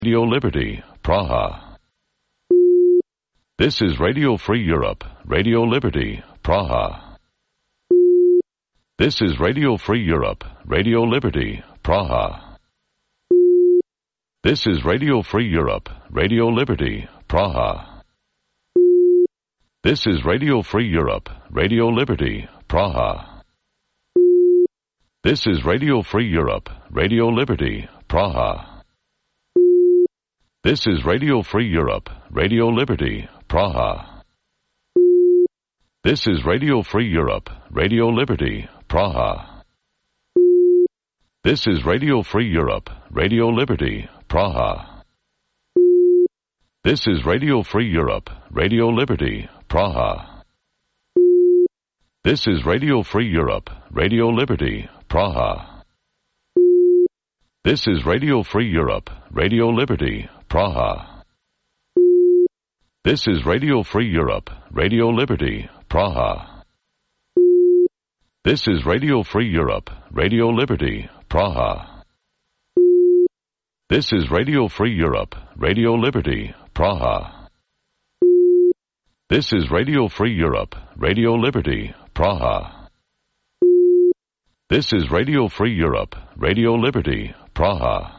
Radio Liberty, Praha. This is Radio Free Europe, Radio Liberty, Praha. This is Radio Free Europe, Radio Liberty, Praha. This is Radio Free Europe, Radio Liberty, Praha. This is Radio Free Europe, Radio Liberty, Praha. This is Radio Free Europe, Radio Liberty, Praha. This is Radio Free Europe, Radio Liberty, Praha. This is Radio Free Europe, Radio Liberty, Praha. This is Radio Free Europe, Radio Liberty, Praha. This is Radio Free Europe, Radio Liberty, Praha. This is Radio Free Europe, Radio Liberty, Praha. This is Radio Free Europe, Radio Liberty, Praha. This is Radio Free Europe, Radio Liberty, Praha. This is Radio Free Europe, Radio Liberty, Praha. This is Radio Free Europe, Radio Liberty, Praha. This is Radio Free Europe, Radio Liberty, Praha. This is Radio Free Europe, Radio Liberty, Praha.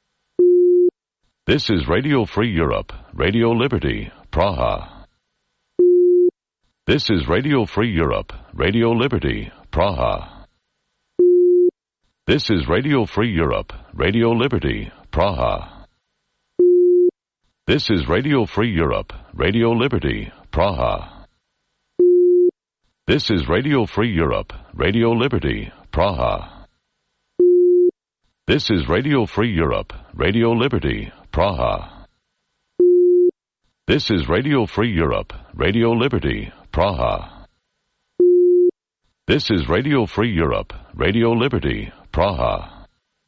This is Radio Free Europe, Radio Liberty, Praha. This is Radio Free Europe, Radio Liberty, Praha. This is Radio Free Europe, Radio Liberty, Praha. This is Radio Free Europe, Radio Liberty, Praha. This is Radio Free Europe, Radio Liberty, Praha. This is Radio Free Europe, Radio Liberty, Praha. This is Radio Free Europe, Radio Liberty, Praha. This is Radio Free Europe, Radio Liberty, Praha.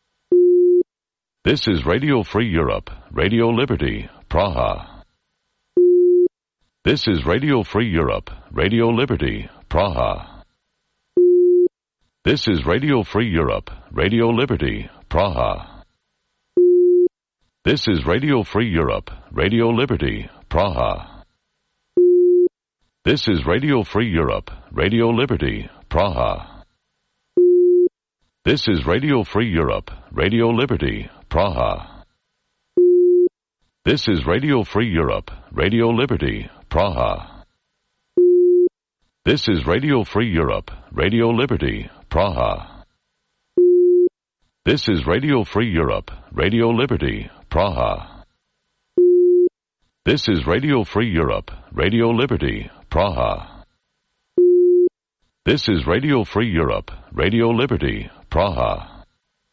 This is Radio Free Europe, Radio Liberty, Praha. This is Radio Free Europe, Radio Liberty, Praha. This is Radio Free Europe, Radio Liberty, Praha. This is Radio Free Europe, Radio Liberty, Praha. This is Radio Free Europe, Radio Liberty, Praha. This is Radio Free Europe, Radio Liberty, Praha. This is Radio Free Europe, Radio Liberty, Praha. This is Radio Free Europe, Radio Liberty, Praha. This is Radio Free Europe, Radio Liberty, Praha. This is Radio Free Europe, Radio Liberty, Praha. This is Radio Free Europe, Radio Liberty, Praha.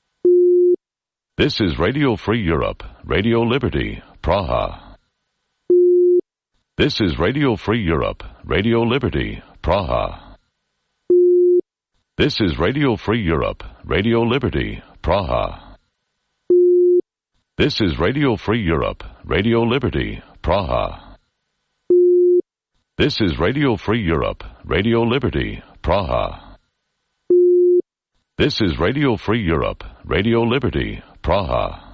This is Radio Free Europe, Radio Liberty, Praha. This is Radio Free Europe, Radio Liberty, Praha. This is Radio Free Europe, Radio Liberty, Praha. This is Radio Free Europe, Radio Liberty, Praha. This is Radio Free Europe, Radio Liberty, Praha. This is Radio Free Europe, Radio Liberty, Praha.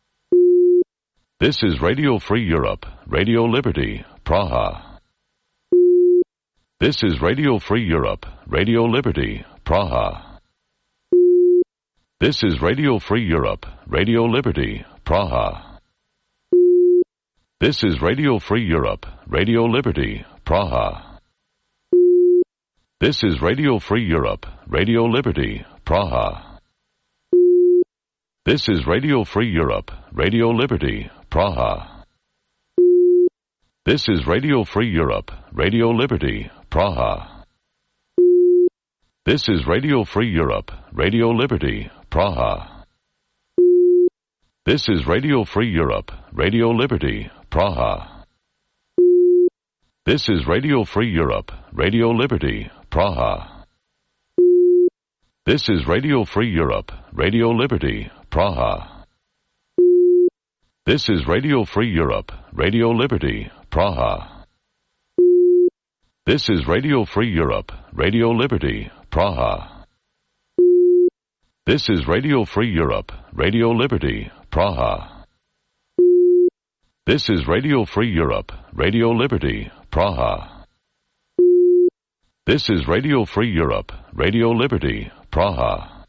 This is Radio Free Europe, Radio Liberty, Praha. This is Radio Free Europe, Radio Liberty, Praha. This is Radio Free Europe, Radio Liberty, Praha. This is Radio Free Europe, Radio Liberty, Praha. This is Radio Free Europe, Radio Liberty, Praha. This is Radio Free Europe, Radio Liberty, Praha. This is Radio Free Europe, Radio Liberty, Praha. This is Radio Free Europe, Radio Liberty, Praha. This is Radio Free Europe, Radio Liberty, Praha. This is Radio Free Europe, Radio Liberty, Praha. This is Radio Free Europe, Radio Liberty, Praha. This is Radio Free Europe, Radio Liberty, Praha. This is Radio Free Europe, Radio Liberty, Praha. This is Radio Free Europe, Radio Liberty, Praha. This is Radio Free Europe, Radio Liberty, Praha. This is Radio Free Europe, Radio Liberty, Praha.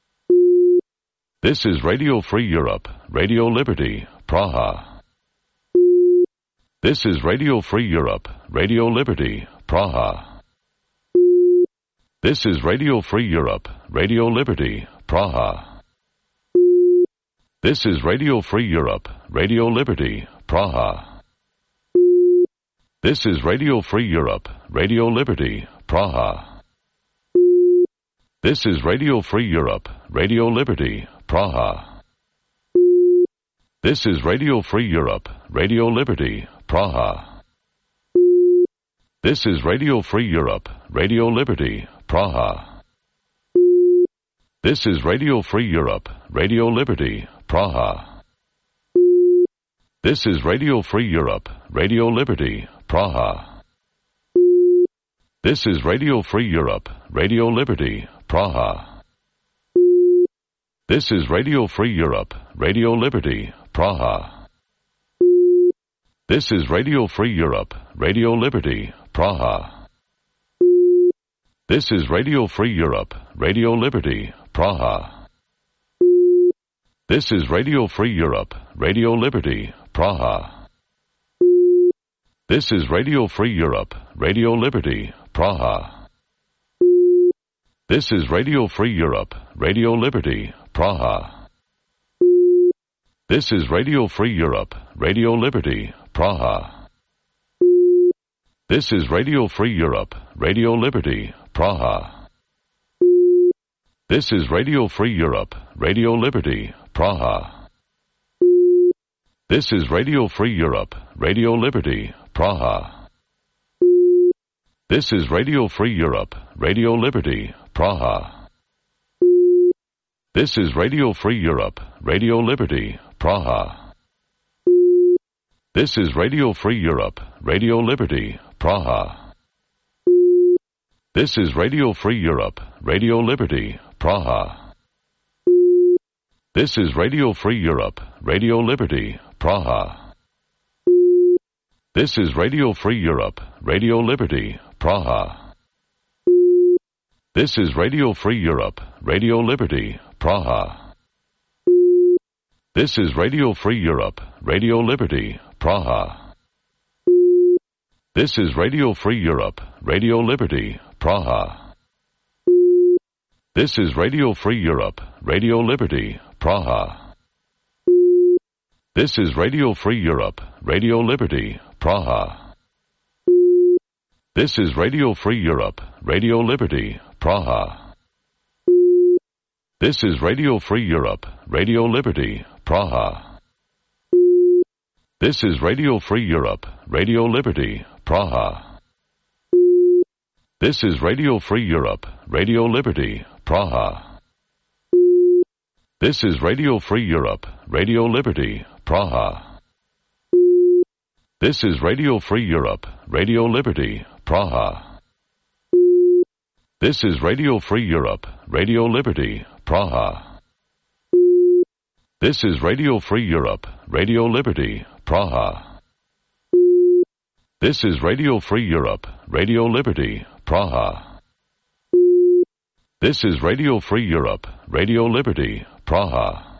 This is Radio Free Europe, Radio Liberty, Praha. This is Radio Free Europe, Radio Liberty, Praha. This is Radio Free Europe, Radio Liberty, Praha. This is Radio Free Europe, Radio Liberty, Praha. This is Radio Free Europe, Radio Liberty, Praha. This is Radio Free Europe, Radio Liberty, Praha. This is Radio Free Europe, Radio Liberty, Praha. This is Radio Free Europe, Radio Liberty, Praha. This is Radio Free Europe, Radio Liberty, Praha. This is Radio Free Europe, Radio Liberty, Praha. This is Radio Free Europe, Radio Liberty, Praha. This is Radio Free Europe, Radio Liberty, Praha. This is Radio Free Europe, Radio Liberty, Praha. This is Radio Free Europe, Radio Liberty, Praha. This is Radio Free Europe, Radio Liberty, Praha. This is Radio Free Europe, Radio Liberty, Praha. This is Radio Free Europe, Radio Liberty, Praha. This is Radio Free Europe, Radio Liberty, Praha. This is Radio Free Europe, Radio Liberty, Praha. This is Radio Free Europe, Radio Liberty, Praha. This is Radio Free Europe, Radio Liberty, Praha. This is Radio Free Europe, Radio Liberty, Praha. This is Radio Free Europe, Radio Liberty, Praha. This is Radio Free Europe, Radio Liberty, Praha. This is Radio Free Europe, Radio Liberty, Praha. This is Radio Free Europe, Radio Liberty, Praha. This is Radio Free Europe, Radio Liberty, Praha. This is Radio Free Europe, Radio Liberty, Praha. This is Radio Free Europe, Radio Liberty, Praha. This is Radio Free Europe, Radio Liberty, Praha. This is Radio Free Europe, Radio Liberty, Praha. This is Radio Free Europe, Radio Liberty, Praha. This is Radio Free Europe, Radio Liberty, Praha. This is Radio Free Europe, Radio Liberty, Praha. This is Radio Free Europe, Radio Liberty, Praha. This is Radio Free Europe, Radio Liberty, Praha. This is Radio Free Europe, Radio Liberty, Praha. This is Radio Free Europe, Radio Liberty, Praha. This is Radio Free Europe, Radio Liberty, Praha. This is Radio Free Europe, Radio Liberty, Praha. This is Radio Free Europe, Radio Liberty, Praha. This is Radio Free Europe, Radio Liberty, Praha.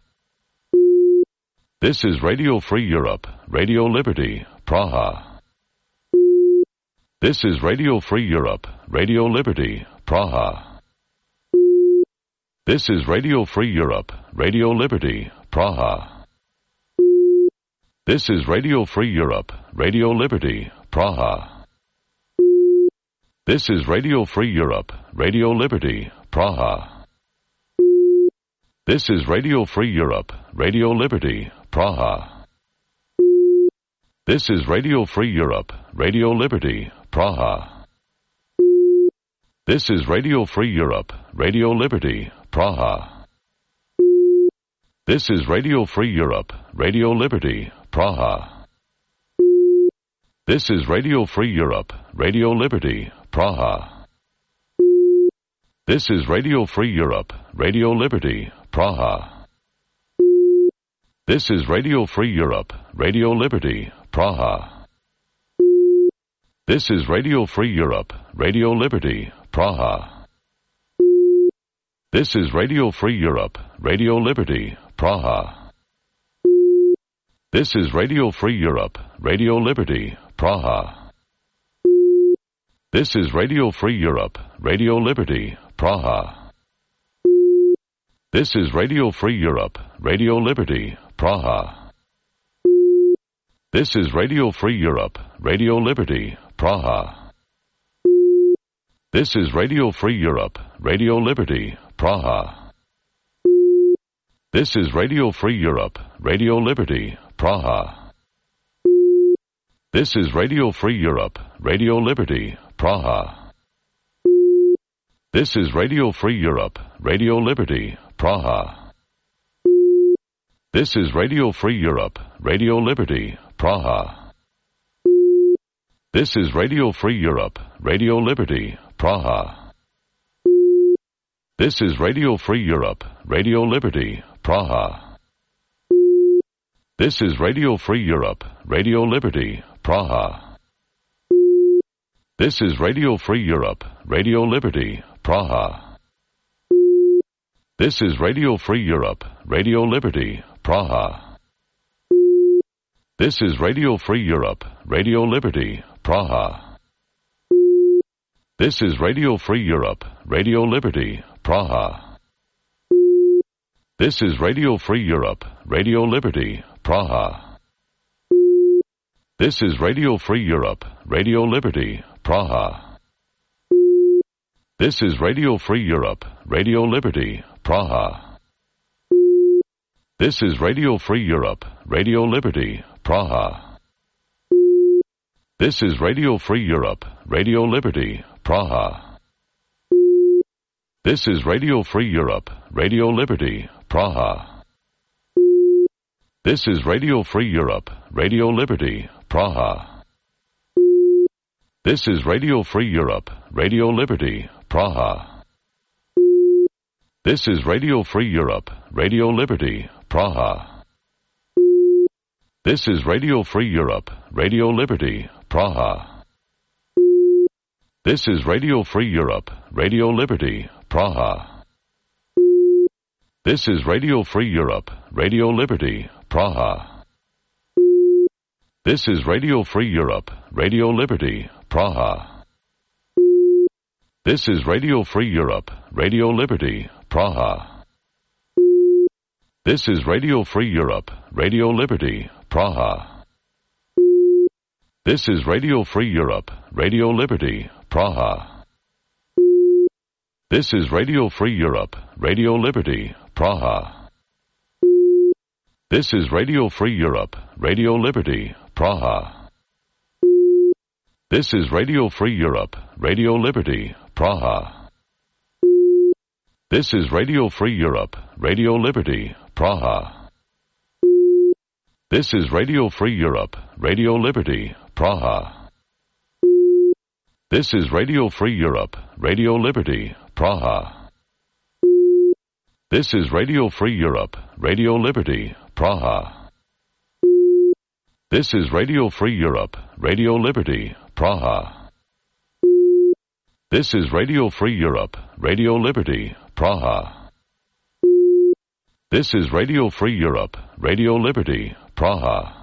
This is Radio Free Europe, Radio Liberty, Praha. This is Radio Free Europe, Radio Liberty, Praha. This is Radio Free Europe, Radio Liberty, Praha. This is Radio Free Europe, Radio Liberty, Praha. This is Radio Free Europe, Radio Liberty, Praha. This is Radio Free Europe, Radio Liberty, Praha. This is Radio Free Europe, Radio Liberty, Praha. This is Radio Free Europe, Radio Liberty, Praha. This is Radio Free Europe, Radio Liberty, Praha. This is Radio Free Europe, Radio Liberty, Praha. This is Radio Free Europe, Radio Liberty, Praha. This is Radio Free Europe, Radio Liberty, Praha. This is Radio Free Europe, Radio Liberty, Praha. This is Radio Free Europe, Radio Liberty, Praha. This is Radio Free Europe, Radio Liberty, Praha. This is Radio Free Europe, Radio Liberty, Praha. This is Radio Free Europe, Radio Liberty, Praha. This is Radio Free Europe, Radio Liberty, Praha. This is Radio Free Europe, Radio Liberty, Praha. This is Radio Free Europe, Radio Liberty, Praha. This is Radio Free Europe, Radio Liberty, Praha. This is Radio Free Europe, Radio Liberty, Praha. This is Radio Free Europe, Radio Liberty, Praha. This is Radio Free Europe, Radio Liberty, Praha. This is Radio Free Europe, Radio Liberty, Praha. This is Radio Free Europe, Radio Liberty, Praha. This is Radio Free Europe, Radio Liberty, Praha. This is Radio Free Europe, Radio Liberty, Praha. This is Radio Free Europe, Radio Liberty, Praha. This is Radio Free Europe, Radio Liberty, Praha. This is Radio Free Europe, Radio Liberty, Praha. This is Radio Free Europe, Radio Liberty, Praha. This is Radio Free Europe, Radio Liberty, Praha. This is Radio Free Europe, Radio Liberty, Praha. This is Radio Free Europe, Radio Liberty, Praha. This is Radio Free Europe, Radio Liberty, Praha. This is Radio Free Europe, Radio Liberty, Praha. This is Radio Free Europe, Radio Liberty, Praha. This is Radio Free Europe, Radio Liberty, Praha. This is Radio Free Europe, Radio Liberty, Praha. This is Radio Free Europe, Radio Liberty, Praha. This is Radio Free Europe, Radio Liberty, Praha. This is Radio Free Europe, Radio Liberty, Praha. This is Radio Free Europe, Radio Liberty, Praha. This is Radio Free Europe, Radio Liberty, Praha. This is Radio Free Europe, Radio Liberty, Praha. This is Radio Free Europe, Radio Liberty, Praha. This is Radio Free Europe, Radio Liberty, Praha. This is Radio Free Europe, Radio Liberty, Praha. This is Radio Free Europe, Radio Liberty, Praha. This is Radio Free Europe, Radio Liberty, Praha. This is Radio Free Europe, Radio Liberty, Praha. This is Radio Free Europe, Radio Liberty, Praha. This is Radio Free Europe, Radio Liberty, Praha. This is Radio Free Europe, Radio Liberty, Praha. This is Radio Free Europe, Radio Liberty, Praha.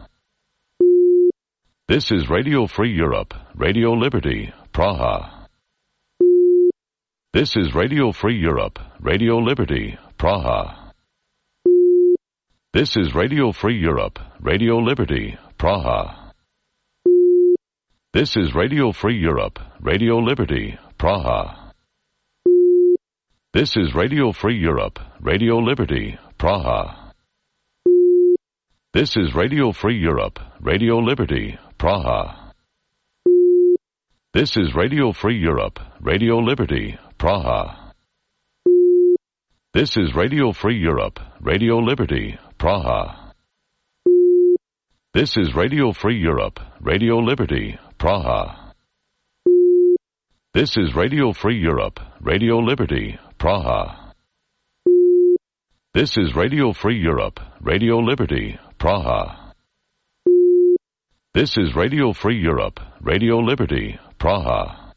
This is Radio Free Europe, Radio Liberty, Praha. This is Radio Free Europe, Radio Liberty, Praha. This is Radio Free Europe, Radio Liberty, Praha. This is Radio Free Europe, Radio Liberty, Praha. This is Radio Free Europe, Radio Liberty, Praha. This is Radio Free Europe, Radio Liberty, Praha. This is Radio Free Europe, Radio Liberty, Praha. This is Radio Free Europe, Radio Liberty, Praha. This is Radio Free Europe, Radio Liberty, Praha. This is Radio Free Europe, Radio Liberty, Praha. This is Radio Free Europe, Radio Liberty, Praha. This is Radio Free Europe, Radio Liberty, Praha.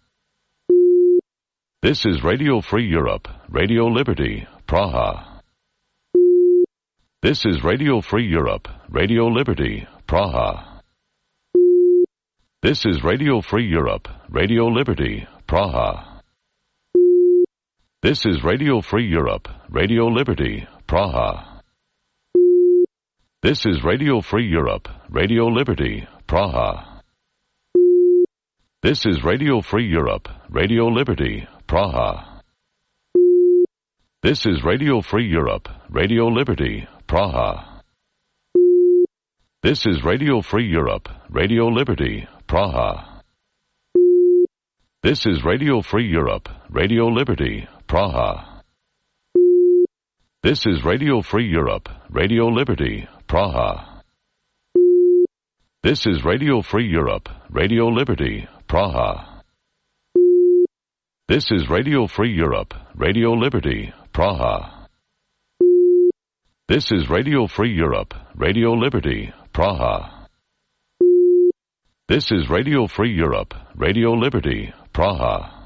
This is Radio Free Europe, Radio Liberty, Praha. This is Radio Free Europe, Radio Liberty, Praha. This is Radio Free Europe, Radio Liberty, Praha. This is Radio Free Europe, Radio Liberty, Praha. This is Radio Free Europe, Radio Liberty, Praha. This is Radio Free Europe, Radio Liberty, Praha. This is Radio Free Europe, Radio Liberty, Praha. This is Radio Free Europe, Radio Liberty, Praha. This is Radio Free Europe, Radio Liberty, Praha. This is Radio Free Europe, Radio Liberty, Praha. This is Radio Free Europe, Radio Liberty, Praha. This is Radio Free Europe, Radio Liberty, Praha. This is Radio Free Europe, Radio Liberty, Praha. This is Radio Free Europe, Radio Liberty, Praha.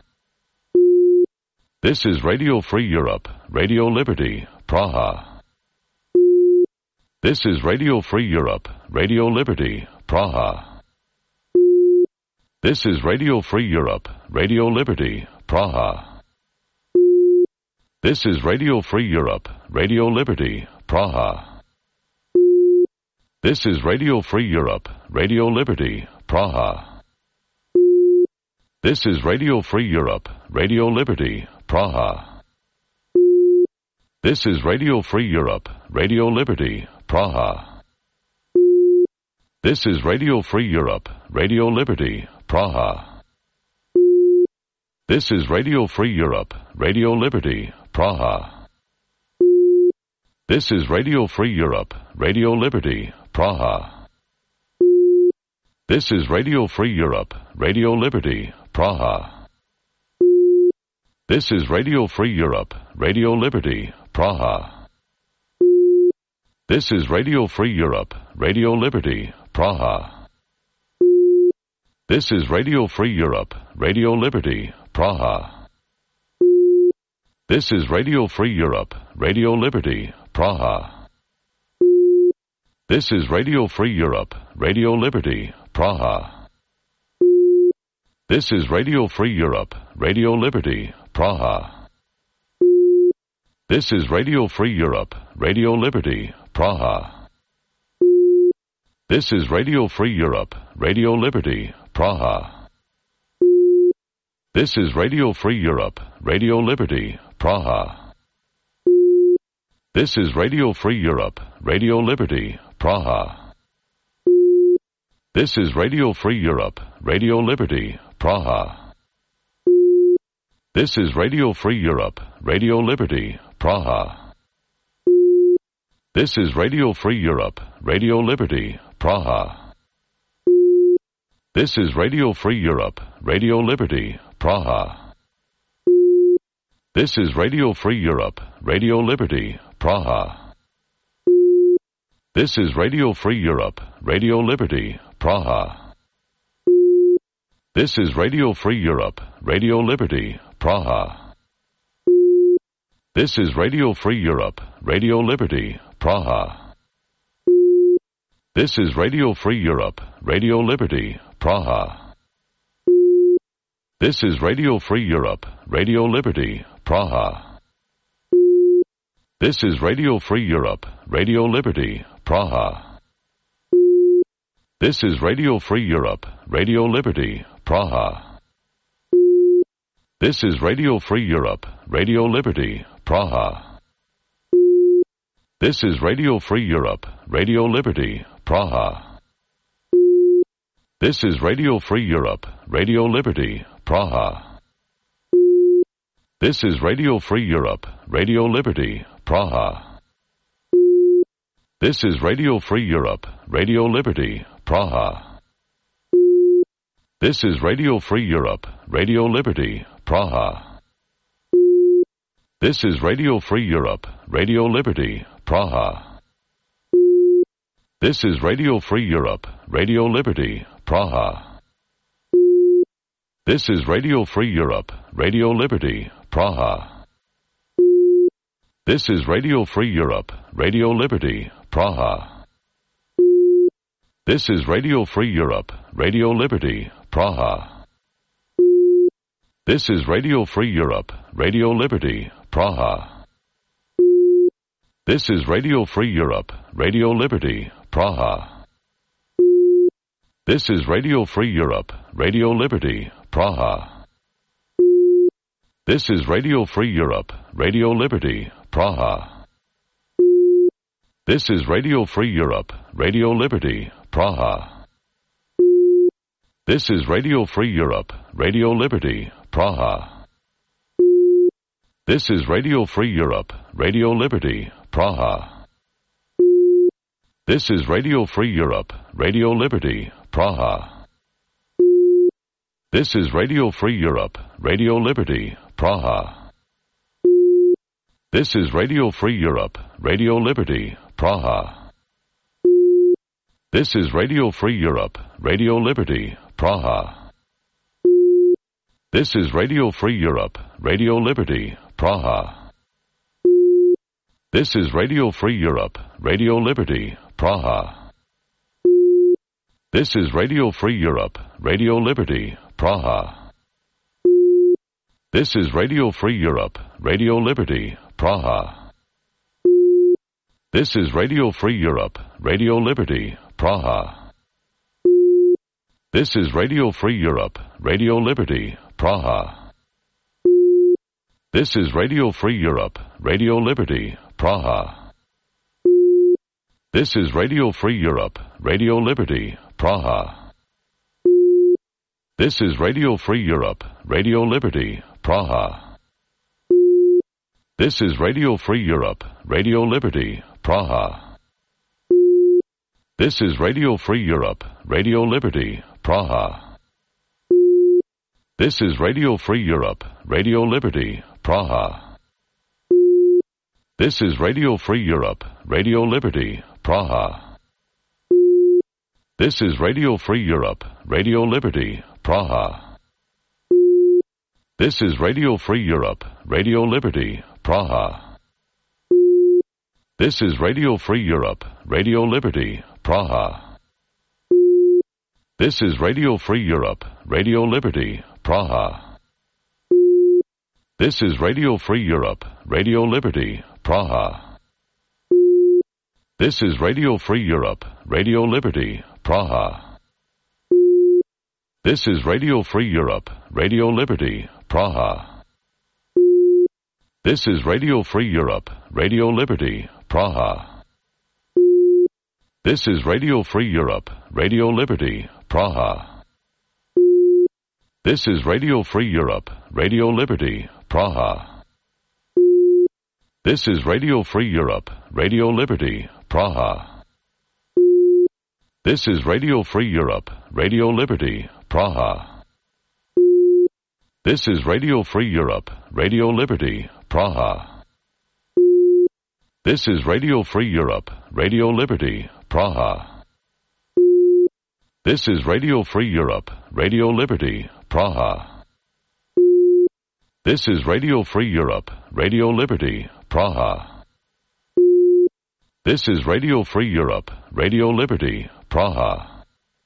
This is Radio Free Europe, Radio Liberty, Praha. This is Radio Free Europe, Radio Liberty, Praha. This is Radio Free Europe, Radio Liberty, Praha. This is Radio Free Europe, Radio Liberty, Praha. This is Radio Free Europe, Radio Liberty, Praha. This is Radio Free Europe, Radio Liberty, Praha. This is Radio Free Europe, Radio Liberty, Praha. This is Radio Free Europe, Radio Liberty, Praha. This is Radio Free Europe, Radio Liberty, Praha. This is Radio Free Europe, Radio Liberty, Praha. This is Radio Free Europe, Radio Liberty, Praha. This is Radio Free Europe, Radio Liberty, Praha. This is Radio Free Europe, Radio Liberty, Praha. This is Radio Free Europe, Radio Liberty, Praha. This is Radio Free Europe, Radio Liberty, Praha. This is Radio Free Europe, Radio Liberty, Praha. This is Radio Free Europe, Radio Liberty, Praha. This is Radio Free Europe, Radio Liberty, Praha. This is Radio Free Europe, Radio Liberty, Praha. This is Radio Free Europe, Radio Liberty, Praha. This is Radio Free Europe, Radio Liberty, Praha. This is Radio Free Europe, Radio Liberty, Praha. This is Radio Free Europe, Radio Liberty, Praha. This is Radio Free Europe, Radio Liberty, Praha. This is Radio Free Europe, Radio Liberty, Praha. This is Radio Free Europe, Radio Liberty, Praha. This is Radio Free Europe, Radio Liberty, Praha. This is Radio Free Europe, Radio Liberty, Praha. This is Radio Free Europe, Radio Liberty, Praha. This is Radio Free Europe, Radio Liberty, Praha. This is Radio Free Europe, Radio Liberty, Praha. This is Radio Free Europe, Radio Liberty, Praha. This is Radio Free Europe, Radio Liberty, Praha. This is Radio Free Europe, Radio Liberty, Praha. This is Radio Free Europe, Radio Liberty, Praha. This is Radio Free Europe, Radio Liberty, Praha. This is Radio Free Europe, Radio Liberty, Praha. This is Radio Free Europe, Radio Liberty, Praha. This is Radio Free Europe, Radio Liberty, Praha. This is Radio Free Europe, Radio Liberty, Praha. This is Radio Free Europe, Radio Liberty, Praha. This is Radio Free Europe, Radio Liberty, Praha. This is Radio Free Europe, Radio Liberty, Praha. This is Radio Free Europe, Radio Liberty, Praha. This is Radio Free Europe, Radio Liberty, Praha. This is Radio Free Europe, Radio Liberty, Praha. This is Radio Free Europe, Radio Liberty, Praha. This is Radio Free Europe, Radio Liberty, Praha. This is Radio Free Europe, Radio Liberty, Praha. This is Radio Free Europe, Radio Liberty, Praha. This is Radio Free Europe, Radio Liberty, Praha. This is Radio Free Europe, Radio Liberty, Praha. This is Radio Free Europe, Radio Liberty, Praha. This is Radio Free Europe, Radio Liberty, Praha. This is Radio Free Europe, Radio Liberty, Praha. This is Radio Free Europe, Radio Liberty, Praha. This is Radio Free Europe, Radio Liberty, Praha. This is Radio Free Europe, Radio Liberty, Praha. This is Radio Free Europe, Radio Liberty, Praha. This is Radio Free Europe, Radio Liberty, Praha. This is Radio Free Europe, Radio Liberty, Praha. This is Radio Free Europe, Radio Liberty, Praha. This is Radio Free Europe, Radio Liberty, Praha. This is Radio Free Europe, Radio Liberty, Praha. This is Radio Free Europe, Radio Liberty, Praha. This is Radio Free Europe, Radio Liberty, Praha. This is Radio Free Europe, Radio Liberty, Praha. This is Radio Free Europe, Radio Liberty, Praha. This is Radio Free Europe, Radio Liberty, Praha. This is Radio Free Europe, Radio Liberty, Praha. This is Radio Free Europe, Radio Liberty, Praha. This is Radio Free Europe, Radio Liberty, Praha. This is Radio Free Europe, Radio Liberty, Praha. This is Radio Free Europe, Radio Liberty, Praha. This is Radio Free Europe, Radio Liberty, Praha. This is Radio Free Europe, Radio Liberty, Praha. This is Radio Free Europe, Radio Liberty, Praha. This is Radio Free Europe, Radio Liberty, Praha. This is Radio Free Europe, Radio Liberty, Praha. This is Radio Free Europe, Radio Liberty, Praha. This is Radio Free Europe, Radio Liberty, Praha. This is Radio Free Europe, Radio Liberty, Praha. This is Radio Free Europe, Radio Liberty, Praha. This is Radio Free Europe, Radio Liberty, Praha. This is Radio Free Europe, Radio Liberty, Praha.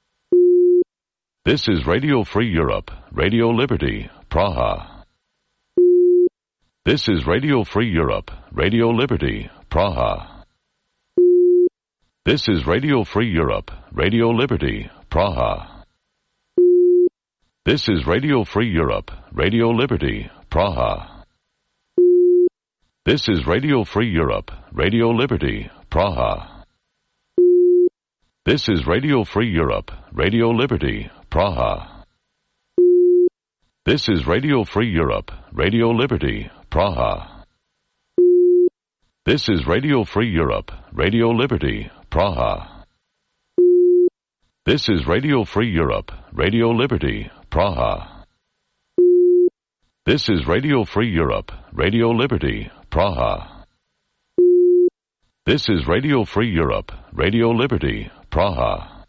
This is Radio Free Europe, Radio Liberty, Praha. This is Radio Free Europe, Radio Liberty, Praha. This is Radio Free Europe, Radio Liberty, Praha. This is Radio Free Europe, Radio Liberty, Praha. This is Radio Free Europe, Radio Liberty, Praha. This is Radio Free Europe, Radio Liberty, Praha. This is Radio Free Europe, Radio Liberty, Praha. This is Radio Free Europe, Radio Liberty, Praha. This is Radio Free Europe, Radio Liberty, Praha. This is Radio Free Europe, Radio Liberty, Praha. This is Radio Free Europe, Radio Liberty, Praha.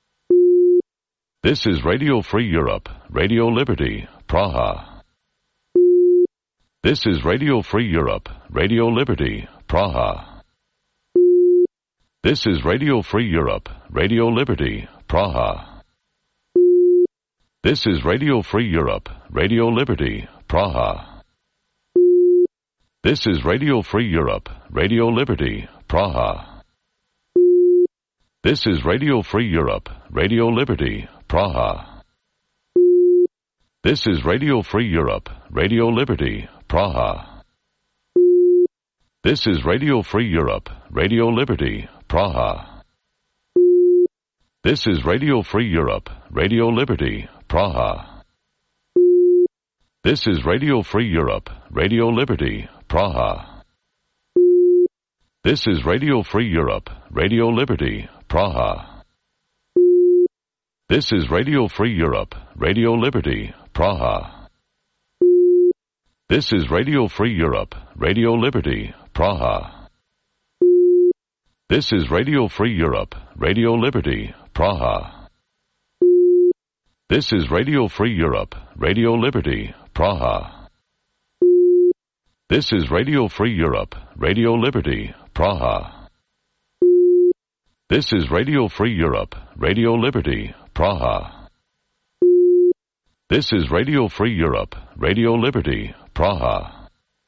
This is Radio Free Europe, Radio Liberty, Praha. This is Radio Free Europe, Radio Liberty, Praha. This is Radio Free Europe, Radio Liberty, Praha. This is Radio Free Europe, Radio Liberty, Praha. This is Radio Free Europe, Radio Liberty, Praha. This is Radio Free Europe, Radio Liberty, Praha. This is Radio Free Europe, Radio Liberty, Praha. This is Radio Free Europe, Radio Liberty, Praha. This is Radio Free Europe, Radio Liberty, Praha. This is Radio Free Europe, Radio Liberty, Praha. This is Radio Free Europe, Radio Liberty, Praha. This is Radio Free Europe, Radio Liberty, Praha. This is Radio Free Europe, Radio Liberty, Praha. This is Radio Free Europe, Radio Liberty, Praha. This is Radio Free Europe, Radio Liberty, Praha. This is Radio Free Europe, Radio Liberty, Praha. This is Radio Free Europe, Radio Liberty, Praha. This is Radio Free Europe, Radio Liberty, Praha.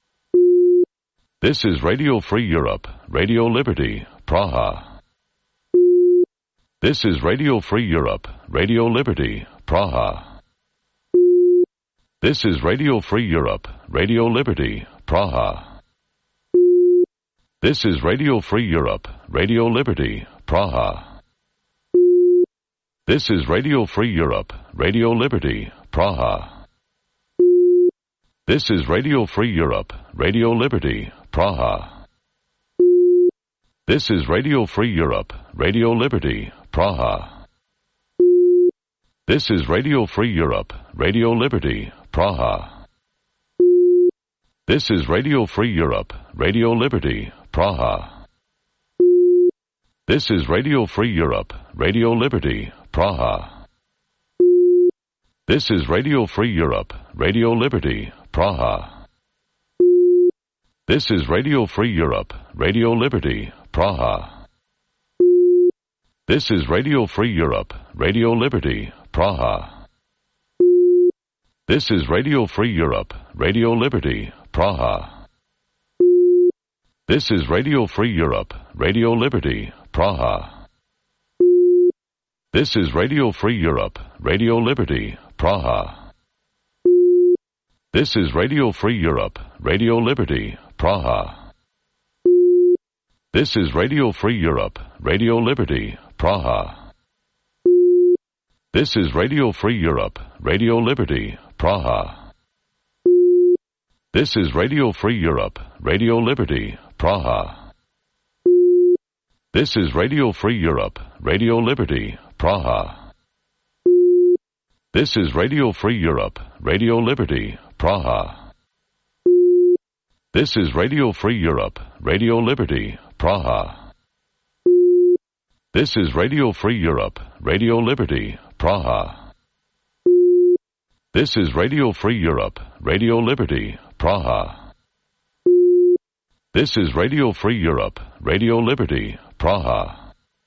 This is Radio Free Europe, Radio Liberty, Praha. This is Radio Free Europe, Radio Liberty, Praha. This is Radio Free Europe, Radio Liberty, Praha. This is Radio Free Europe, Radio Liberty, Praha. This is Radio Free Europe, Radio Liberty, Praha. This is Radio Free Europe, Radio Liberty, Praha. This is Radio Free Europe, Radio Liberty, Praha. This is Radio Free Europe, Radio Liberty, Praha. This is Radio Free Europe, Radio Liberty, Praha. This is Radio Free Europe, Radio Liberty, Praha. This is Radio Free Europe, Radio Liberty, Praha. This is Radio Free Europe, Radio Liberty, Praha. This is Radio Free Europe, Radio Liberty, Praha. This is Radio Free Europe, Radio Liberty, Praha. This is Radio Free Europe, Radio Liberty, Praha. This is Radio Free Europe, Radio Liberty, Praha. This is Radio Free Europe, Radio Liberty, Praha. This is Radio Free Europe, Radio Liberty, Praha. This is Radio Free Europe, Radio Liberty, Praha. This is Radio Free Europe, Radio Liberty, Praha. This is Radio Free Europe, Radio Liberty, Praha. This is Radio Free Europe, Radio Liberty, Praha. This is Radio Free Europe, Radio Liberty, Praha. This is Radio Free Europe, Radio Liberty, Praha. This is Radio Free Europe, Radio Liberty, Praha. This is Radio Free Europe, Radio Liberty, Praha.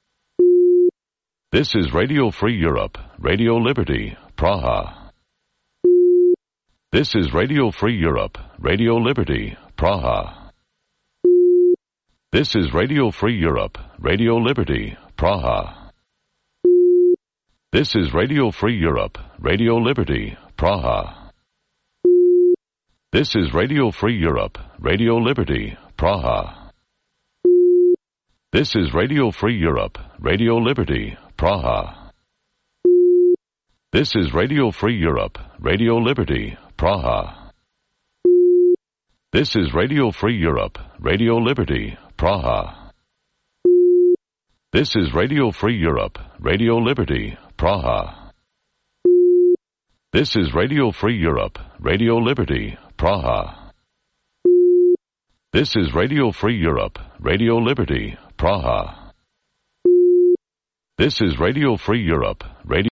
This is Radio Free Europe, Radio Liberty, Praha. This is Radio Free Europe, Radio Liberty, Praha. This is Radio Free Europe, Radio Liberty, Praha. This is Radio Free Europe, Radio Liberty, Praha. This is Radio Free Europe, Radio Liberty, Praha. This is Radio Free Europe, Radio Liberty, Praha. This is Radio Free Europe, Radio Liberty, Praha. This is Radio Free Europe, Radio Liberty, Praha. This is Radio Free Europe, Radio Liberty, Praha. This is Radio Free Europe, Radio Liberty, Praha. This is Radio Free Europe, Radio Liberty, Praha. This is Radio Free Europe, Radio